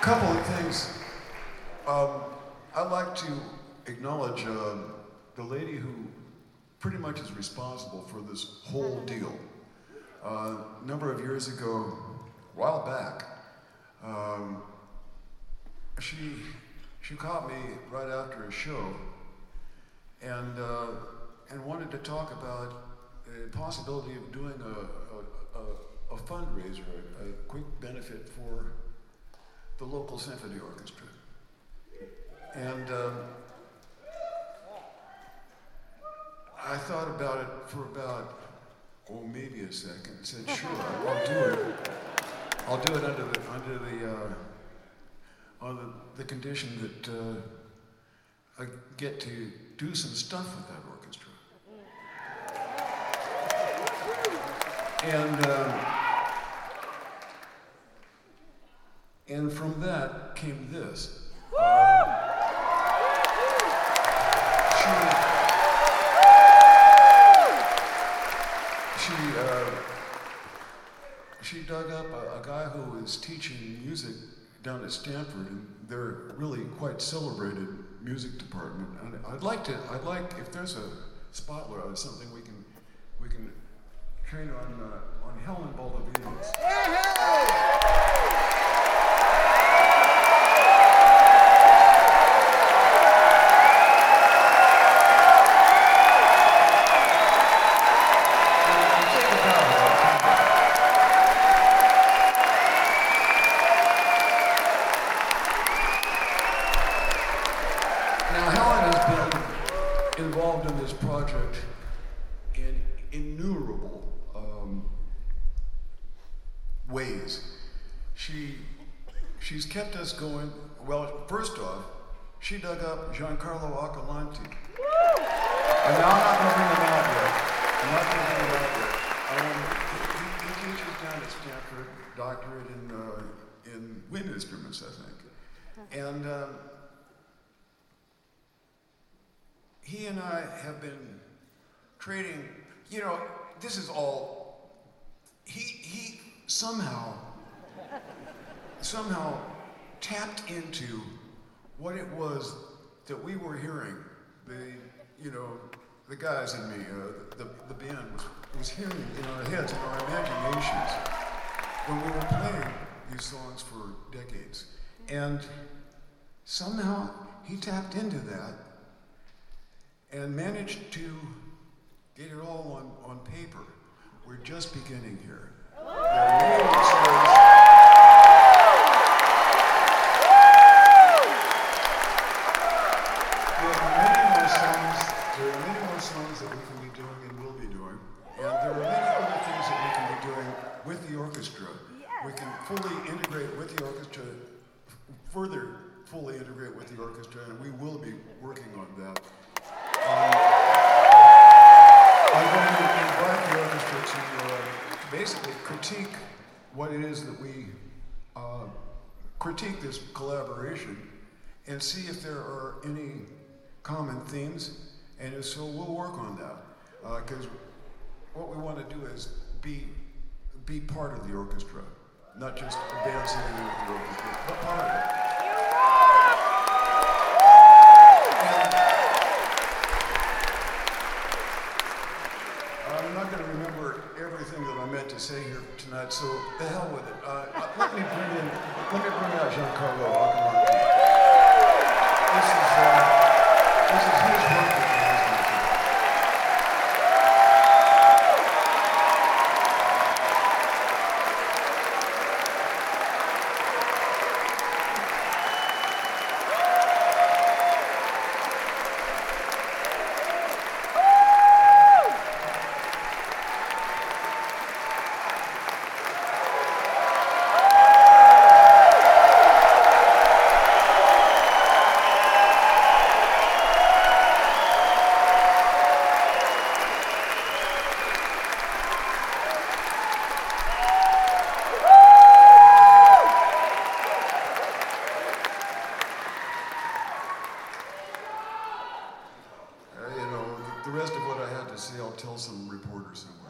couple of things. I'd like to acknowledge the lady who pretty much is responsible for this whole deal. A number of years ago, a while back, she caught me right after a show and wanted to talk about the possibility of doing a fundraiser, a quick benefit for the local symphony orchestra. And I thought about it for about, maybe a second. Said, sure, I'll do it. I'll do it under the condition that I get to do some stuff with that orchestra. And from that came this. She dug up a guy who was teaching music down at Stanford, and they're really quite celebrated music department. And I'd like if there's a spot where there's something we can train on Helen Bolovinos. Involved in this project in innumerable ways. She's kept us going. Well, first off, she dug up Giancarlo Accolanti. And now I'm not going to bring him out yet. He teaches down at Stanford, doctorate in wind instruments, I think. And he and I have been trading, this is all, he somehow tapped into what it was that we were hearing. The guys in me, the band was hearing in our heads, in our imaginations, when we were playing these songs for decades. And somehow he tapped into that and managed to get it all on paper. We're just beginning here. There are many more songs that we can be doing and will be doing. And there are many other things that we can be doing with the orchestra. We can fully integrate with the orchestra, further fully integrate with the orchestra, and we will be working on that. I'm going to invite the orchestra to basically critique what it is that we critique this collaboration and see if there are any common themes, and if so, we'll work on that. Because what we want to do is be part of the orchestra, not just a band singing with the orchestra, but part of it. I'm not going to remember everything that I meant to say here tonight, so the hell with it. Let me bring out Giancarlo Accolanti. This is his work with the The rest of what I had to say, I'll tell some reporter somewhere.